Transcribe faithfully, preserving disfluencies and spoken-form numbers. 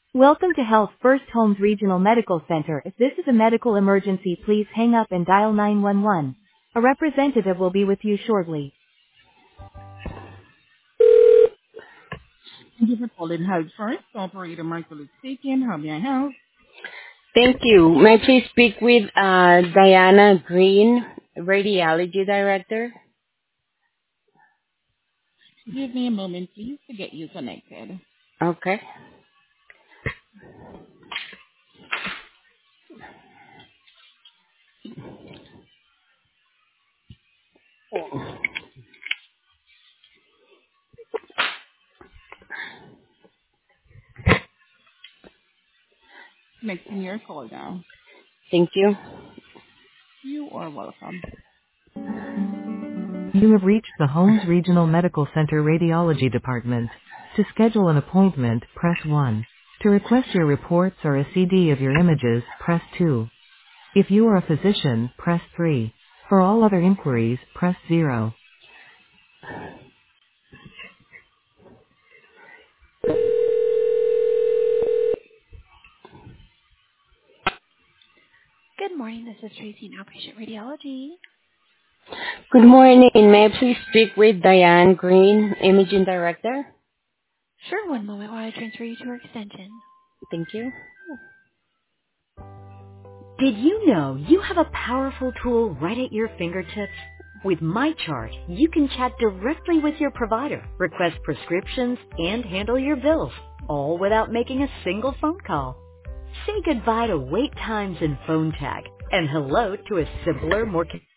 Welcome to Health First Homes Regional Medical Center. If this is a medical emergency, please hang up and dial nine one one. A representative will be with you shortly. Thank you for calling Health First. Operator Michael is speaking. How may I help? Thank you. May I please speak with uh, Diana Green, Radiology Director? Give me a moment, please, to get you connected. Okay. Connecting your call now. Thank you. You are welcome. You have reached the Holmes Regional Medical Center Radiology Department. To schedule an appointment, press one. To request your reports or a C D of your images, press two. If you are a physician, press three. For all other inquiries, press zero. Good morning. This is Tracy in Outpatient Radiology. Good morning. May I please speak with Diane Green, Imaging Director? Sure, one moment while I transfer you to our extension. Thank you. Did you know you have a powerful tool right at your fingertips? With MyChart, you can chat directly with your provider, request prescriptions, and handle your bills, all without making a single phone call. Say goodbye to wait times and phone tag, and hello to a simpler, more